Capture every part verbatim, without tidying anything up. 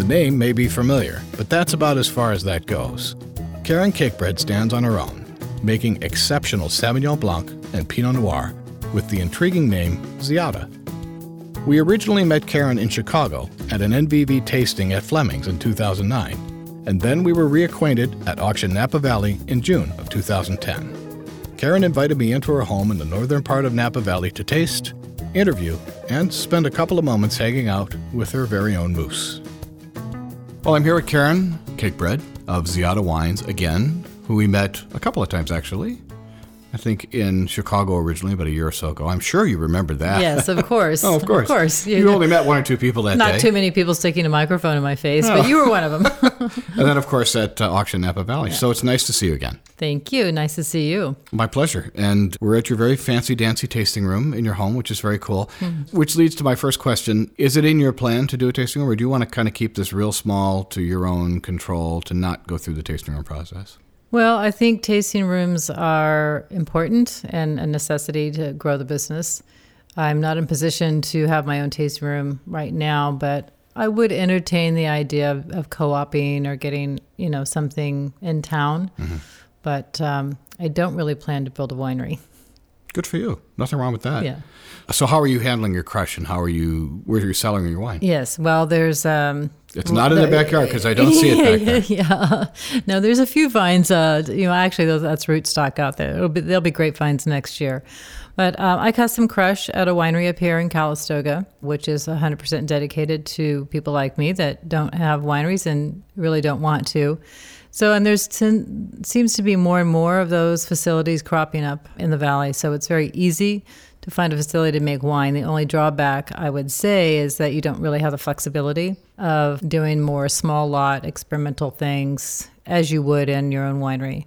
name may be familiar, but that's about as far as that goes. Karen Cakebread stands on her own, making exceptional Sauvignon Blanc and Pinot Noir with the intriguing name Ziada. We originally met Karen in Chicago at an N V V tasting at Fleming's in two thousand nine, and then we were reacquainted at Auction Napa Valley in June of two thousand ten. Karen invited me into her home in the northern part of Napa Valley to taste, interview, and spend a couple of moments hanging out with her very own moose. Well, I'm here with Karen Cakebread of Ziada Wines again, who we met a couple of times actually. I think in Chicago originally, about a year or so ago. I'm sure you remember that. Yes, of course. oh, of course. Of course. You, you only met one or two people that Not day. Not too many people sticking a microphone in my face, oh. but you were one of them. And then, of course, at uh, Auction Napa Valley. Yeah. So it's nice to see you again. Thank you. Nice to see you. My pleasure. And we're at your very fancy, dancy tasting room in your home, which is very cool. Mm-hmm. Which leads to my first question. Is it in your plan to do a tasting room, or do you want to kind of keep this real small to your own control to not go through the tasting room process? Well, I think tasting rooms are important and a necessity to grow the business. I'm not in position to have my own tasting room right now, but I would entertain the idea of, of co-oping or getting, you know, something in town. Mm-hmm. But um, I don't really plan to build a winery. Good for you. Nothing wrong with that. Yeah. So how are you handling your crush, and how are you, where are you selling your wine? Yes. Well, there's... Um, it's not in the backyard because I don't see it back there. Yeah. No, there's a few vines. Uh, you know, actually, those, that's rootstock out there. It'll be, there'll be grapevines next year. But uh, I custom crush at a winery up here in Calistoga, which is one hundred percent dedicated to people like me that don't have wineries and really don't want to. So, and there's ten, seems to be more and more of those facilities cropping up in the valley. So it's very easy to find a facility to make wine. The only drawback, I would say, is that you don't really have the flexibility of doing more small lot experimental things as you would in your own winery.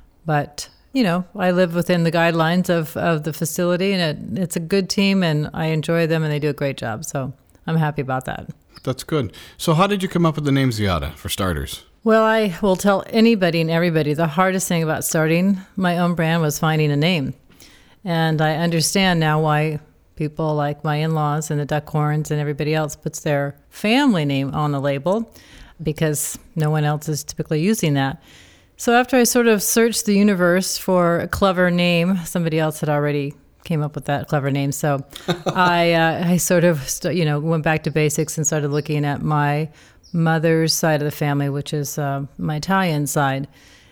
But, you know, I live within the guidelines of, of the facility, and it, it's a good team, and I enjoy them, and they do a great job. So I'm happy about that. That's good. So how did you come up with the name Ziada, for starters? Well, I will tell anybody and everybody, the hardest thing about starting my own brand was finding a name. And I understand now why people like my in-laws and the Duckhorns and everybody else puts their family name on the label, because no one else is typically using that. So after I sort of searched the universe for a clever name, somebody else had already came up with that clever name. So I uh, I sort of, st- you know, went back to basics and started looking at my mother's side of the family, which is uh, my Italian side.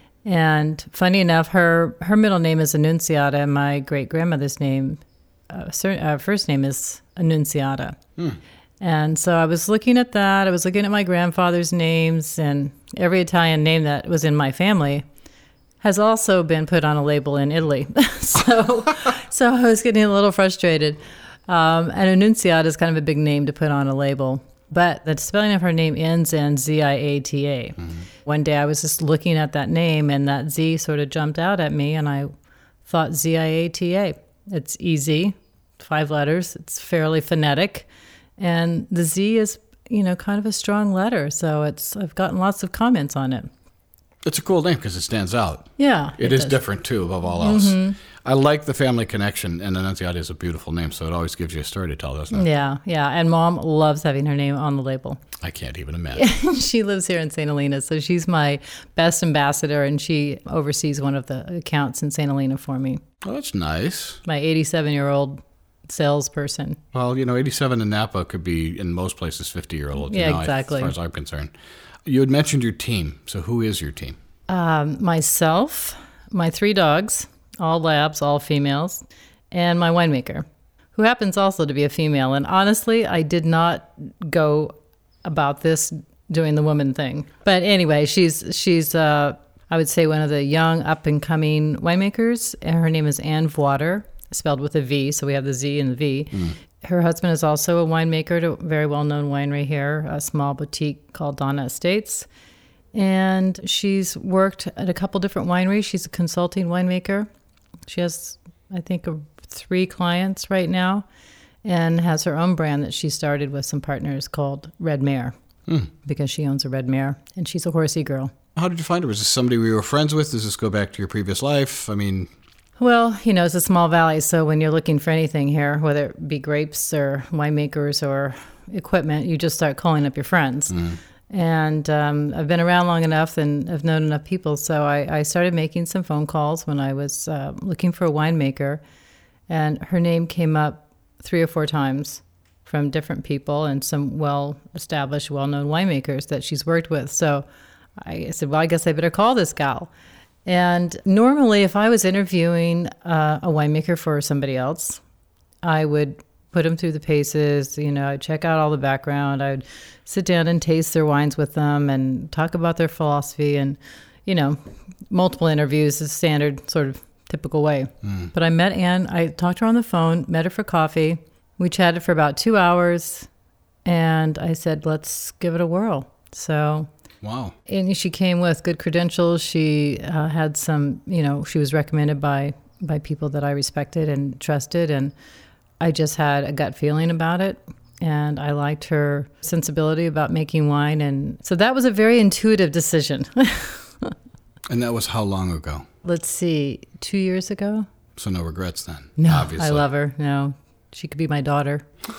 And funny enough, her, her middle name is Annunziata, and my great-grandmother's name, uh,cer- uh, first name is Annunziata. Hmm. And so I was looking at that. I was looking at my grandfather's names, and every Italian name that was in my family has also been put on a label in Italy. so so I was getting a little frustrated. Um, and Annunziata is kind of a big name to put on a label. But the spelling of her name ends in Z I A T A. Mm-hmm. One day I was just looking at that name, and that Z sort of jumped out at me, and I thought Z I A T A. It's easy, five letters. It's fairly phonetic. And the Z is, you know, kind of a strong letter. So it's I've gotten lots of comments on it. It's a cool name because it stands out. Yeah. It, it is does. different, too, above all else. Mm-hmm. I like the family connection, and Annunziata is a beautiful name, so it always gives you a story to tell, doesn't it? Yeah, yeah. And Mom loves having her name on the label. I can't even imagine. She lives here in Saint Helena, so she's my best ambassador, and she oversees one of the accounts in Saint Helena for me. Oh, that's nice. My eighty-seven-year-old salesperson. Well, you know, eighty-seven in Napa could be, in most places, fifty-year-old. Yeah, know, exactly. As far as I'm concerned. You had mentioned your team, so who is your team? Um, myself, my three dogs, all labs, all females, and my winemaker, who happens also to be a female. And honestly, I did not go about this doing the woman thing. But anyway, she's, she's uh, I would say, one of the young, up-and-coming winemakers. And her name is Anne Voiter, spelled with a V, so we have the Z and the V. Mm. Her husband is also a winemaker at a very well-known winery here, a small boutique called Donna Estates. And she's worked at a couple different wineries. She's a consulting winemaker. She has, I think, a, three clients right now, and has her own brand that she started with some partners called Red Mare, mm. because she owns a Red Mare, and she's a horsey girl. How did you find her? Was this somebody we were friends with? Does this go back to your previous life? I mean... Well, you know, it's a small valley, so when you're looking for anything here, whether it be grapes or winemakers or equipment, you just start calling up your friends. Mm. And um, I've been around long enough and I've known enough people. So I, I started making some phone calls when I was uh, looking for a winemaker. And her name came up three or four times from different people and some well-established, well-known winemakers that she's worked with. So I said, well, I guess I better call this gal. And normally, if I was interviewing uh, a winemaker for somebody else, I would put them through the paces, you know, I'd check out all the background. I would sit down and taste their wines with them and talk about their philosophy and, you know, multiple interviews is standard sort of typical way. Mm. But I met Anne, I talked to her on the phone, met her for coffee. We chatted for about two hours and I said, let's give it a whirl. So, wow. And she came with good credentials. She uh, had some, you know, she was recommended by, by people that I respected and trusted. And I just had a gut feeling about it, and I liked her sensibility about making wine. And so that was a very intuitive decision. And that was how long ago? Let's see, two years ago? So no regrets then? No, obviously. I love her. No, she could be my daughter.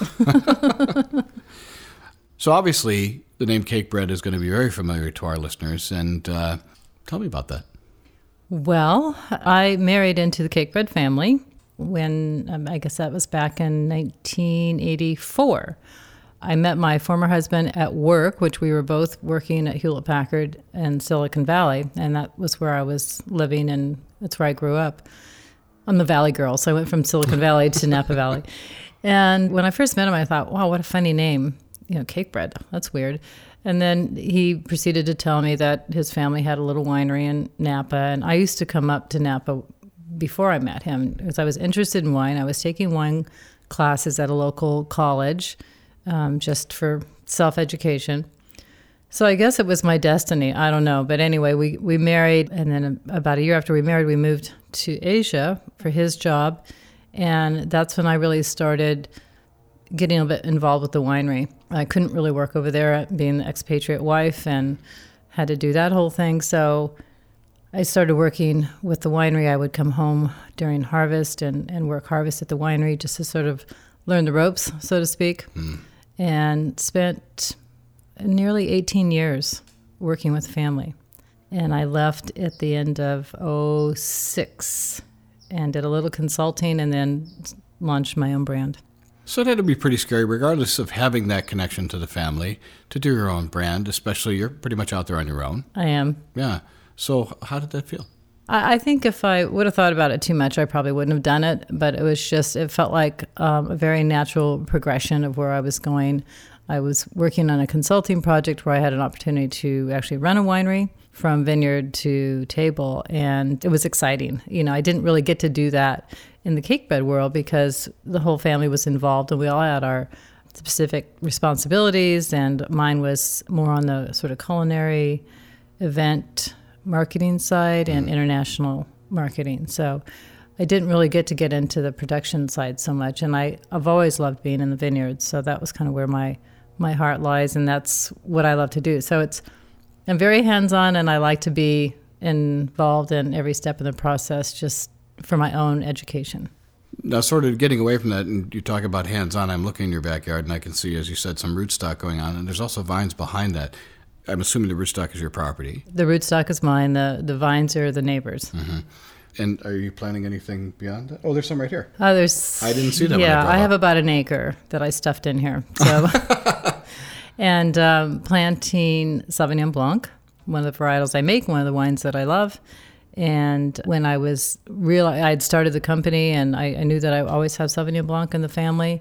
So obviously, the name Cakebread is going to be very familiar to our listeners. And uh, tell me about that. Well, I married into the Cakebread family when, um, I guess that was back in nineteen eighty-four. I met my former husband at work, which we were both working at Hewlett-Packard in Silicon Valley, and that was where I was living, and that's where I grew up. I'm the Valley girl, so I went from Silicon Valley to Napa Valley. And when I first met him, I thought, wow, what a funny name, you know, Cakebread. That's weird. And then he proceeded to tell me that his family had a little winery in Napa, and I used to come up to Napa before I met him because I was interested in wine. I was taking wine classes at a local college um, just for self-education. So I guess it was my destiny. I don't know. But anyway, we, we married, and then about a year after we married, we moved to Asia for his job. And that's when I really started getting a bit involved with the winery. I couldn't really work over there being the expatriate wife and had to do that whole thing. So I started working with the winery. I would come home during harvest and, and work harvest at the winery just to sort of learn the ropes, so to speak, mm. and spent nearly eighteen years working with the family. And I left at the end of oh six and did a little consulting and then launched my own brand. So that would be pretty scary, regardless of having that connection to the family, to do your own brand, especially you're pretty much out there on your own. I am. Yeah. So how did that feel? I think if I would have thought about it too much, I probably wouldn't have done it. But it was just, it felt like um, a very natural progression of where I was going. I was working on a consulting project where I had an opportunity to actually run a winery from vineyard to table. And it was exciting. You know, I didn't really get to do that in the Cakebread world because the whole family was involved and we all had our specific responsibilities. And mine was more on the sort of culinary event marketing side and international marketing. So I didn't really get to get into the production side so much. And I, I've always loved being in the vineyards. So that was kind of where my, my heart lies. And that's what I love to do. So it's, I'm very hands-on and I like to be involved in every step in the process just for my own education. Now, sort of getting away from that, and you talk about hands-on, I'm looking in your backyard and I can see, as you said, some rootstock going on. And there's also vines behind that. I'm assuming the rootstock is your property. The rootstock is mine. The the vines are the neighbors. Mm-hmm. And are you planting anything beyond that? Oh, there's some right here. Oh, there's. I didn't see that. Yeah, when I, I have up. about an acre that I stuffed in here. So, and um, planting Sauvignon Blanc, one of the varietals I make, one of the wines that I love. And when I was real, I'd started the company, and I, I knew that I always have Sauvignon Blanc in the family.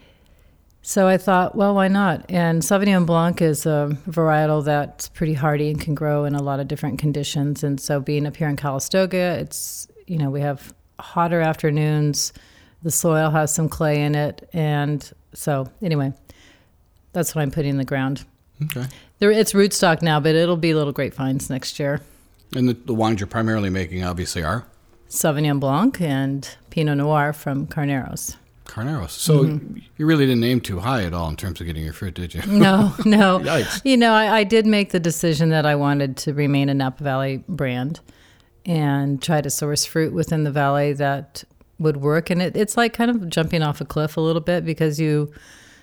So I thought, well, why not? And Sauvignon Blanc is a varietal that's pretty hardy and can grow in a lot of different conditions. And so being up here in Calistoga, it's, you know, we have hotter afternoons. The soil has some clay in it. And so anyway, that's what I'm putting in the ground. Okay. There, it's rootstock now, but it'll be little grapevines next year. And the, the wines you're primarily making obviously are? Sauvignon Blanc and Pinot Noir from Carneros. Carneros. So mm-hmm. you really didn't aim too high at all in terms of getting your fruit, did you? No, no. Yikes. You know, I, I did make the decision that I wanted to remain a Napa Valley brand and try to source fruit within the valley that would work. And it, it's like kind of jumping off a cliff a little bit because you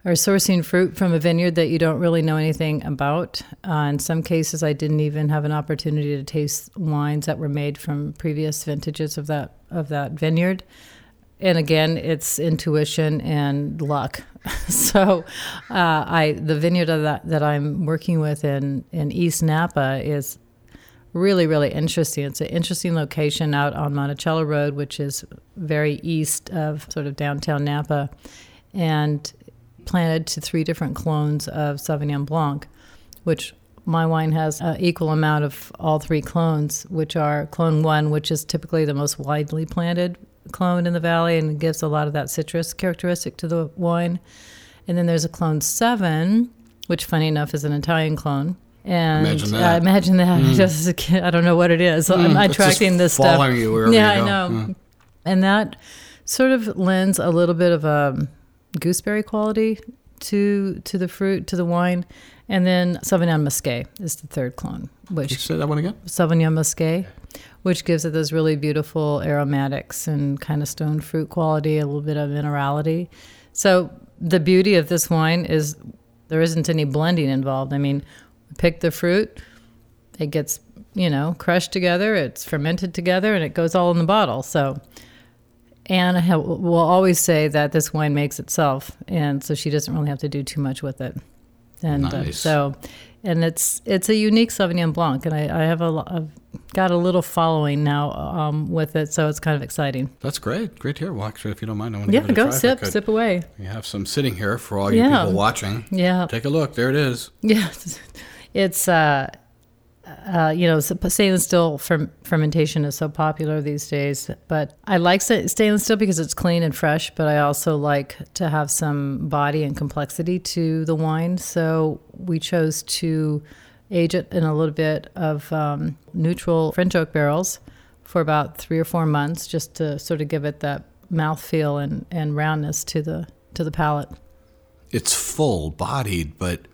are sourcing fruit from a vineyard that you don't really know anything about. Uh, in some cases, I didn't even have an opportunity to taste wines that were made from previous vintages of that of that vineyard. And again, it's intuition and luck. so, uh, I the vineyard of that that I'm working with in in East Napa is really, really interesting. It's an interesting location out on Monticello Road, which is very east of sort of downtown Napa, and planted to three different clones of Sauvignon Blanc, which my wine has an equal amount of all three clones, which are clone one, which is typically the most widely planted clone in the valley and gives a lot of that citrus characteristic to the wine. And then there's a clone seven, which funny enough is an Italian clone. And imagine that. Uh, imagine that. Mm. Just as a kid, I don't know what it is. Mm, I'm, I'm tracking this stuff. Following you wherever yeah, you go. I know. Mm. And that sort of lends a little bit of a gooseberry quality to to the fruit, to the wine. And then Sauvignon Muscat is the third clone. Which, Can you say that one again? Sauvignon Muscat, which gives it those really beautiful aromatics and kind of stone fruit quality, a little bit of minerality. So the beauty of this wine is there isn't any blending involved. I mean, we pick the fruit, it gets, you know, crushed together, it's fermented together, and it goes all in the bottle. So Anne ha- will always say that this wine makes itself, and so she doesn't really have to do too much with it. And nice. uh, so, and it's it's a unique Sauvignon Blanc, and I, I have a lo- I've got a little following now um, with it, so it's kind of exciting. That's great. Great to hear. Well, actually, if you don't mind, I want to Yeah, give it a go try sip, if I could. sip away. We have some sitting here for all you Yeah. people watching. Yeah. Take a look. There it is. Yeah, it's uh, uh, you know, stainless steel ferm- fermentation is so popular these days. But I like sta- stainless steel because it's clean and fresh. But I also like to have some body and complexity to the wine. So we chose to age it in a little bit of um, neutral French oak barrels for about three or four months, just to sort of give it that mouthfeel and, and roundness to the to the palate. It's full-bodied, but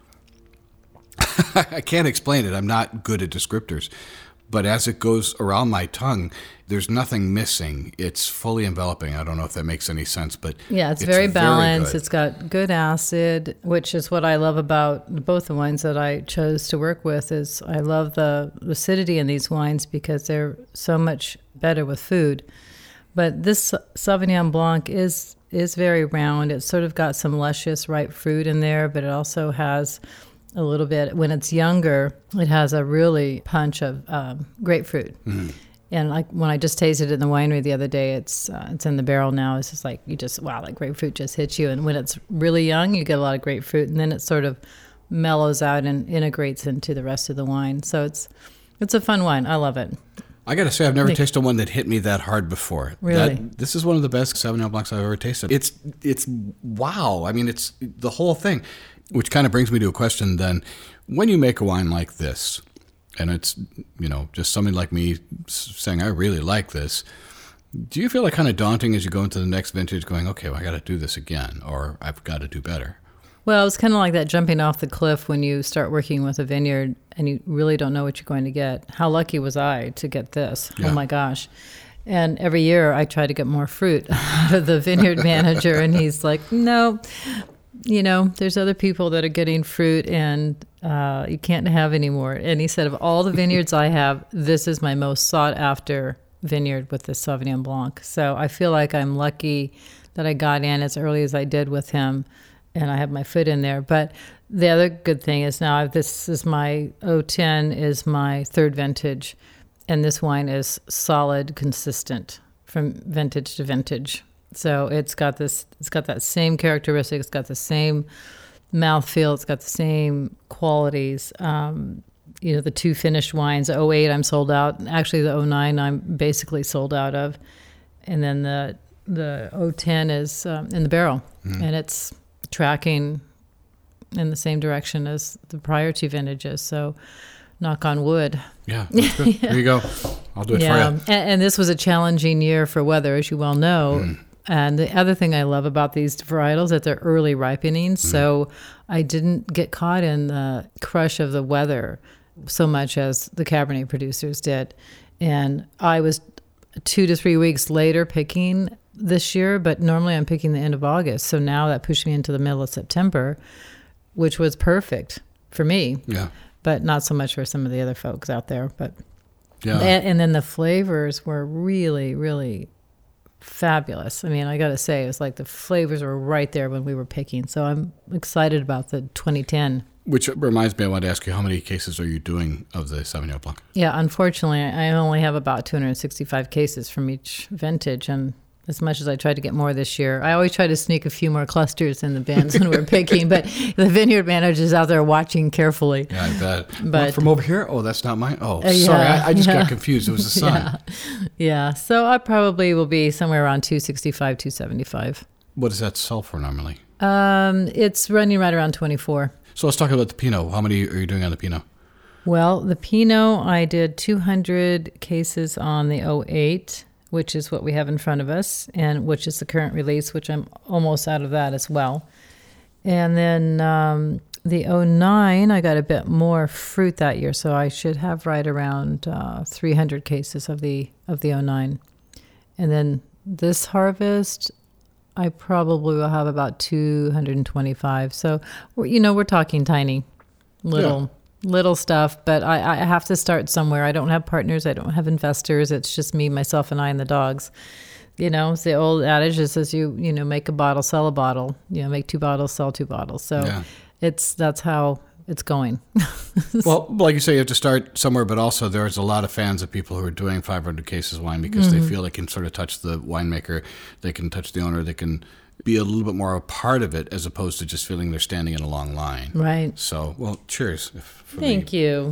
I can't explain it. I'm not good at descriptors. But as it goes around my tongue, there's nothing missing. It's fully enveloping. I don't know if that makes any sense, but yeah, it's, it's very balanced. Very it's got good acid, which is what I love about both the wines that I chose to work with. Is I love the acidity in these wines because they're so much better with food. But this Sauvignon Blanc is is very round. It's sort of got some luscious ripe fruit in there, but it also has a little bit, when it's younger, it has a really punch of um, grapefruit. Mm-hmm. And like when I just tasted it in the winery the other day, it's uh, it's in the barrel now. It's just like, you just, wow, like grapefruit just hits you. And when it's really young, you get a lot of grapefruit, and then it sort of mellows out and integrates into the rest of the wine. So it's it's a fun wine. I love it. I got to say, I've never tasted one that hit me that hard before. Really? That, this is one of the best Sauvignon Blancs I've ever tasted. It's, it's wow. I mean, it's the whole thing, which kind of brings me to a question then. When you make a wine like this, and it's, you know, just somebody like me saying, I really like this, do you feel like kind of daunting as you go into the next vintage going, okay, well, I got to do this again, or I've got to do better? Well, it's kind of like that jumping off the cliff when you start working with a vineyard and you really don't know what you're going to get. How lucky was I to get this? Yeah. Oh, my gosh. And every year I try to get more fruit out of the vineyard manager, and he's like, no, you know, there's other people that are getting fruit, and uh, you can't have any more. And he said, of all the vineyards I have, this is my most sought after vineyard with this Sauvignon Blanc. So I feel like I'm lucky that I got in as early as I did with him, and I have my foot in there. But the other good thing is now this is my oh ten is my third vintage, and this wine is solid, consistent from vintage to vintage. So it's got this, it's got that same characteristic. It's got the same mouthfeel. It's got the same qualities. Um, you know, the two finished wines, the oh eight I'm sold out. Actually, the oh nine I'm basically sold out of. And then the the oh ten is um, in the barrel. Mm. And it's tracking in the same direction as the prior two vintages. So knock on wood. Yeah, that's good. yeah. There you go. I'll do it yeah. for you. And, and this was a challenging year for weather, as you well know. Mm. And the other thing I love about these varietals that they're early ripening. Mm. So I didn't get caught in the crush of the weather so much as the Cabernet producers did. And I was two to three weeks later picking this year, but normally I'm picking the end of August. So now that pushed me into the middle of September, which was perfect for me. Yeah. But not so much for some of the other folks out there. But yeah. And, and then the flavors were really, really fabulous. I mean, I got to say, it was like the flavors were right there when we were picking. So I'm excited about the twenty ten. Which reminds me, I wanted to ask you, how many cases are you doing of the Sauvignon Blanc? Yeah, unfortunately, I only have about two hundred sixty-five cases from each vintage. And as much as I tried to get more this year, I always try to sneak a few more clusters in the bins when we're picking. But the vineyard manager's out there watching carefully. Yeah, I bet. But One from over here? Oh, that's not mine? Oh, uh, yeah, sorry. I, I just yeah. got confused. It was the sun. Yeah. yeah. So I probably will be somewhere around two sixty-five, two seventy-five. What does that sell for normally? Um, it's running right around twenty-four. So let's talk about the Pinot. How many are you doing on the Pinot? Well, the Pinot, I did two hundred cases on the oh eight, which is what we have in front of us, and which is the current release, which I'm almost out of that as well. And then um, the oh nine, I got a bit more fruit that year, so I should have right around uh, three hundred cases of the of the oh nine. And then this harvest, I probably will have about two hundred twenty-five. So, we're, you know, we're talking tiny, little... Yeah. Little stuff, but I, I have to start somewhere. I don't have partners. I don't have investors. It's just me, myself, and I, and the dogs. You know, it's the old adage that says you, you know, make a bottle, sell a bottle. You know, make two bottles, sell two bottles. So yeah. it's that's how it's going. Well, like you say, you have to start somewhere, but also there's a lot of fans of people who are doing five hundred cases wine because mm-hmm. they feel they can sort of touch the winemaker, they can touch the owner, they can be a little bit more a part of it as opposed to just feeling they're standing in a long line. Right. So, well, cheers. For Thank me. you.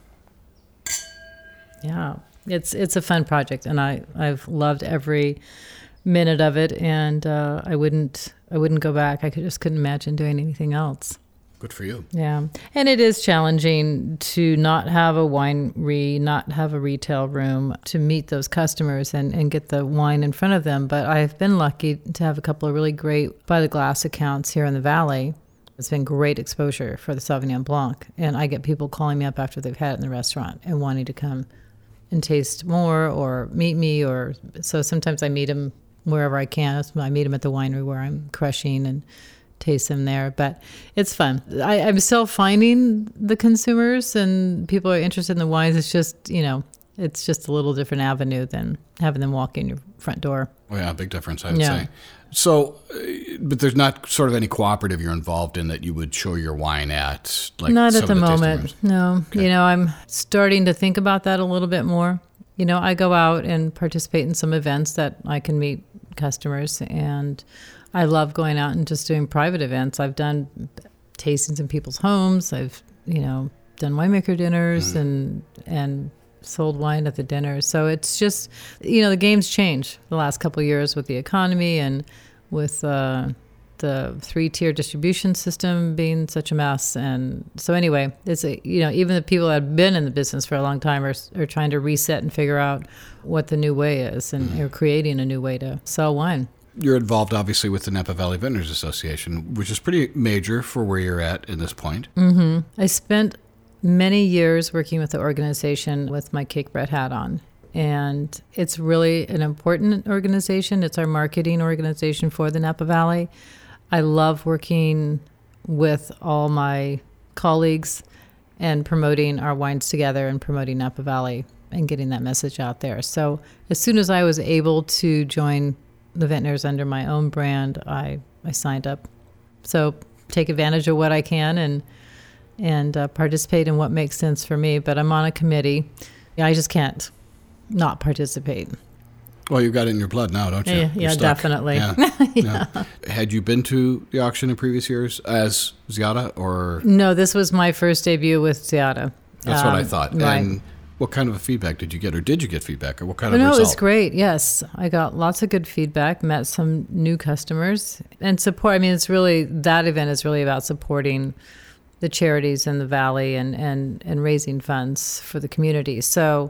Yeah, it's it's a fun project, and I I've loved every minute of it, and uh, I wouldn't I wouldn't go back. I could just couldn't imagine doing anything else. Good for you. Yeah. And it is challenging to not have a winery, not have a retail room, to meet those customers and, and get the wine in front of them. But I've been lucky to have a couple of really great by the glass accounts here in the Valley. It's been great exposure for the Sauvignon Blanc. And I get people calling me up after they've had it in the restaurant and wanting to come and taste more or meet me. Or so sometimes I meet them wherever I can. I meet them at the winery where I'm crushing and taste them there, but it's fun. I, I'm still finding the consumers and people are interested in the wines. It's just, you know, it's just a little different avenue than having them walk in your front door. Oh yeah, big difference, I would yeah. say. So, but there's not sort of any cooperative you're involved in that you would show your wine at? Like not some at the, of the moment, no. Okay. You know, I'm starting to think about that a little bit more. You know, I go out and participate in some events that I can meet customers, and I love going out and just doing private events. I've done tastings in people's homes. I've, you know, done winemaker dinners mm. and and sold wine at the dinners. So it's just, you know, the game's changed the last couple of years with the economy and with uh, the three-tier distribution system being such a mess. And so anyway, it's a, you know, even the people that have been in the business for a long time are, are trying to reset and figure out what the new way is, and mm. are creating a new way to sell wine. You're involved, obviously, with the Napa Valley Vintners Association, which is pretty major for where you're at in this point. Mm-hmm. I spent many years working with the organization with my Cakebread hat on. And it's really an important organization. It's our marketing organization for the Napa Valley. I love working with all my colleagues and promoting our wines together and promoting Napa Valley and getting that message out there. So as soon as I was able to join the Vintners under my own brand, I, I signed up. So take advantage of what I can and and uh, participate in what makes sense for me. But I'm on a committee. I just can't not participate. Well, you've got it in your blood now, don't you? Yeah, yeah definitely. Yeah. yeah. Yeah. Had you been to the auction in previous years as Ziada, or? No, this was my first debut with Ziada. That's um, what I thought. Right. And what kind of a feedback did you get, or did you get feedback, or what kind of no, result? No, it was great. Yes, I got lots of good feedback, met some new customers, and support. I mean, it's really, that event is really about supporting the charities in the Valley and, and, and raising funds for the community. So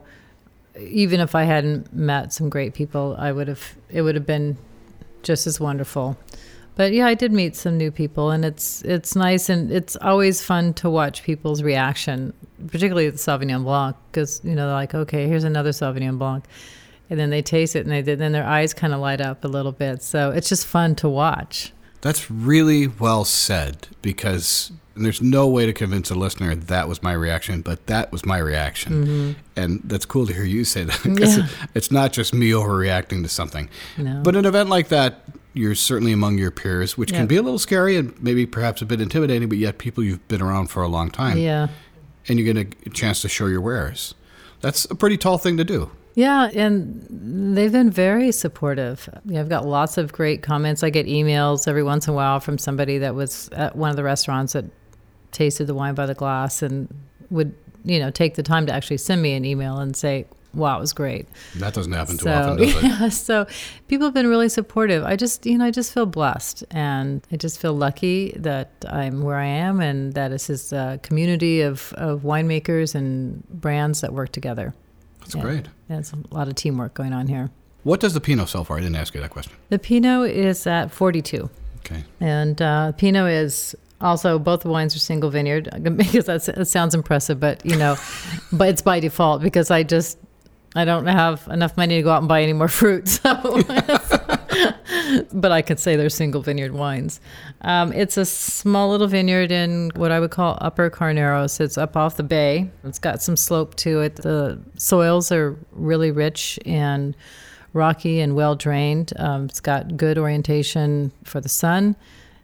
even if I hadn't met some great people, I would have, it would have been just as wonderful. But yeah, I did meet some new people, and it's it's nice, and it's always fun to watch people's reaction, particularly the Sauvignon Blanc, because, you know, they're like, okay, here's another Sauvignon Blanc. and then they taste it, and they then their eyes kind of light up a little bit. So it's just fun to watch. That's really well said, because there's no way to convince a listener that was my reaction, but that was my reaction. Mm-hmm. And that's cool to hear you say that, because yeah. it's not just me overreacting to something. No. But an event like that, you're certainly among your peers, which yep. can be a little scary and maybe perhaps a bit intimidating, but yet people you've been around for a long time. Yeah. And you get a chance to show your wares. That's a pretty tall thing to do. Yeah, and they've been very supportive. You know, I've got lots of great comments. I get emails every once in a while from somebody that was at one of the restaurants that tasted the wine by the glass and would, you know, take the time to actually send me an email and say, wow, it was great. That doesn't happen too so, often, does it? Yeah, so people have been really supportive. I just, you know, I just feel blessed, and I just feel lucky that I'm where I am, and that it's this uh, community of, of winemakers and brands that work together. That's and, great. And it's a lot of teamwork going on here. What does the Pinot sell for? I didn't ask you that question. The Pinot is at forty-two. Okay. And uh, Pinot is also, both the wines are single vineyard, because that's, that sounds impressive, but, you know, but it's by default, because I just, I don't have enough money to go out and buy any more fruit. So, but I could say they're single vineyard wines. Um, it's a small little vineyard in what I would call Upper Carneros. It's up off the bay. It's got some slope to it. The soils are really rich and rocky and well drained. Um, it's got good orientation for the sun,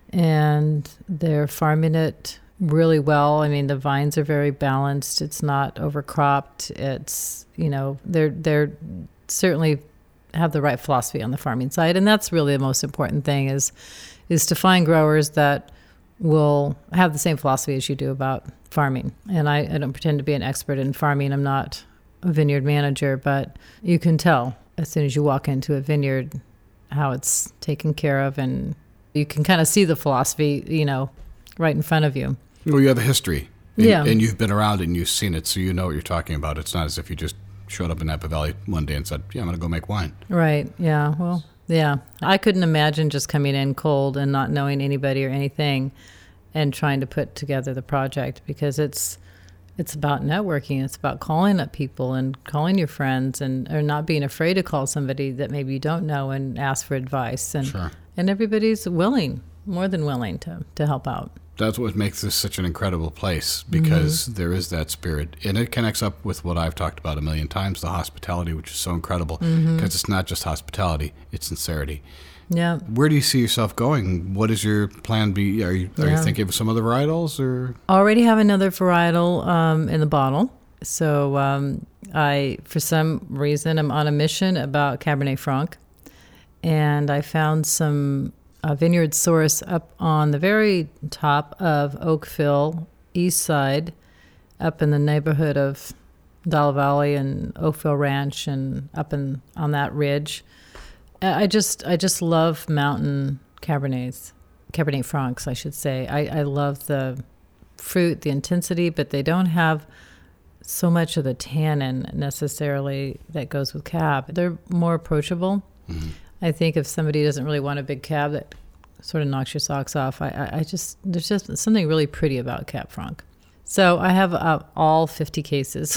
and they're farming it really well. I mean, the vines are very balanced. It's not overcropped. It's, you know, they're they're certainly have the right philosophy on the farming side, and that's really the most important thing is is to find growers that will have the same philosophy as you do about farming. And I, I don't pretend to be an expert in farming. I'm not a vineyard manager, but you can tell as soon as you walk into a vineyard how it's taken care of, and you can kind of see the philosophy, you know, right in front of you. Well, you have a history, and, yeah. and you've been around it and you've seen it, so you know what you're talking about. It's not as if you just showed up in Napa Valley one day and said, yeah, I'm going to go make wine. Right, yeah, well, yeah. I couldn't imagine just coming in cold and not knowing anybody or anything and trying to put together the project, because it's it's about networking. It's about calling up people and calling your friends, and or not being afraid to call somebody that maybe you don't know and ask for advice. And sure. And everybody's willing, more than willing to, to help out. That's what makes this such an incredible place, because mm-hmm. there is that spirit. And it connects up with what I've talked about a million times, the hospitality, which is so incredible, because mm-hmm. it's not just hospitality, it's sincerity. Yeah. Where do you see yourself going? What is your plan B? Are you, are yeah. you thinking of some other varietals? Or already have another varietal um, in the bottle. So um, I, for some reason, I'm on a mission about Cabernet Franc. And I found some uh, vineyard source up on the very top of Oakville, east side, up in the neighborhood of Dollar Valley and Oakville Ranch, and up in on that ridge. I just I just love mountain Cabernets, Cabernet Francs, I should say. I, I love the fruit, the intensity, but they don't have so much of the tannin necessarily that goes with Cab. They're more approachable. Mm-hmm. I think if somebody doesn't really want a big Cab that sort of knocks your socks off, I, I, I just there's just something really pretty about Cab Franc. So I have uh, all fifty cases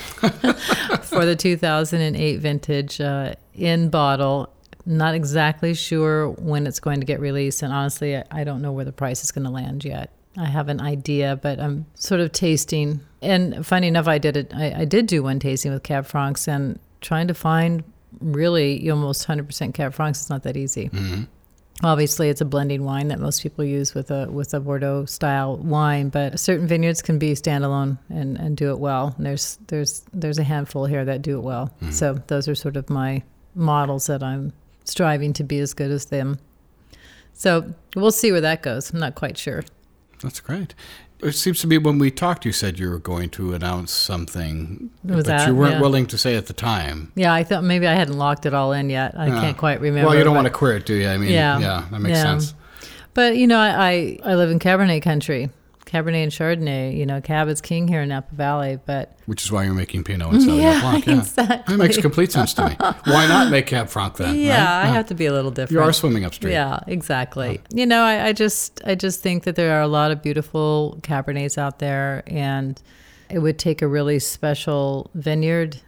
for the two thousand eight vintage uh, in bottle. Not exactly sure when it's going to get released, and honestly, I, I don't know where the price is going to land yet. I have an idea, but I'm sort of tasting. And funny enough, I did it. I, I did do one tasting with Cab Francs, and trying to find really almost one hundred percent Cab Francs is not that easy. Mm-hmm. Obviously, it's a blending wine that most people use with a with a Bordeaux style wine, but certain vineyards can be standalone and, and do it well. And there's there's there's a handful here that do it well. Mm-hmm. So those are sort of my models that I'm striving to be as good as them. So we'll see where that goes. I'm not quite sure. That's great. It seems to me when we talked, you said you were going to announce something, was but that? you weren't yeah. willing to say at the time. Yeah, I thought maybe I hadn't locked it all in yet. I yeah. can't quite remember. Well, you don't but, want to queer it, do you? I mean, yeah, yeah that makes yeah. sense. But, you know, I, I, I live in Cabernet country. Cabernet and Chardonnay, you know, Cab is king here in Napa Valley, but... Which is why you're making Pinot and Sauvignon yeah, Blanc. Yeah, exactly. That makes complete sense to me. Why not make Cab Franc then? Yeah, right? I have to be a little different. You are swimming upstream. Yeah, exactly. Oh. You know, I, I just I just think that there are a lot of beautiful Cabernets out there, and it would take a really special vineyard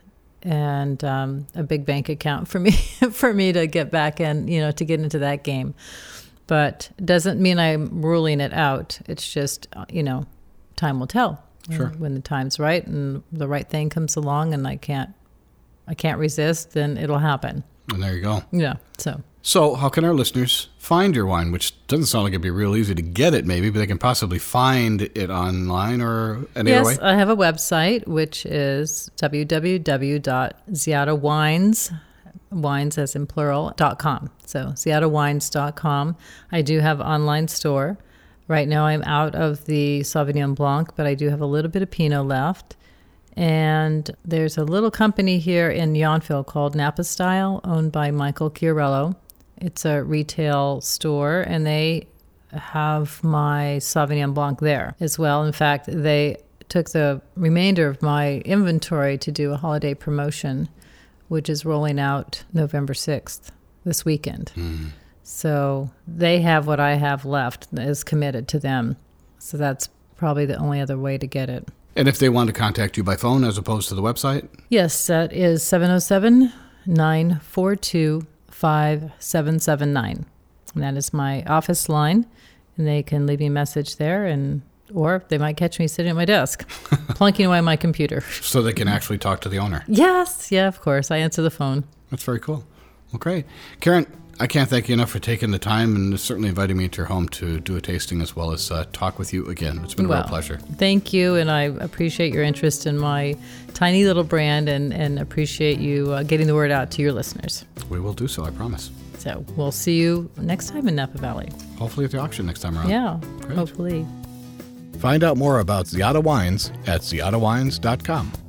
and um, a big bank account for me for me to get back in, you know, to get into that game. But it doesn't mean I'm ruling it out. It's just, you know, time will tell. Sure. When the time's right and the right thing comes along and I can't I can't resist, then it'll happen. And there you go. Yeah. So So how can our listeners find your wine, which doesn't sound like it'd be real easy to get it maybe, but they can possibly find it online or any yes, other way? Yes, I have a website, which is w w w dot ziada wines, wines as in plural, dot com. So ziada wines dot com. I do have an online store. Right now I'm out of the Sauvignon Blanc, but I do have a little bit of Pinot left. And there's a little company here in Yountville called Napa Style, owned by Michael Chiarello. It's a retail store, and they have my Sauvignon Blanc there as well. In fact, they took the remainder of my inventory to do a holiday promotion, which is rolling out November sixth, this weekend. Mm. So they have what I have left is committed to them. So that's probably the only other way to get it. And if they want to contact you by phone as opposed to the website? Yes, that is seven oh seven, nine four two, five seven seven nine. And that is my office line. And they can leave me a message there, and or they might catch me sitting at my desk, plunking away my computer. So they can actually talk to the owner? Yes. Yeah, of course. I answer the phone. That's very cool. Well, great. Karen, I can't thank you enough for taking the time and certainly inviting me into your home to do a tasting as well as uh, talk with you again. It's been a well, real pleasure. Thank you, and I appreciate your interest in my tiny little brand and, and appreciate you uh, getting the word out to your listeners. We will do so, I promise. So we'll see you next time in Napa Valley. Hopefully at the auction next time around. Yeah, Great. hopefully. Find out more about Ziada Wines at ziada wines dot com.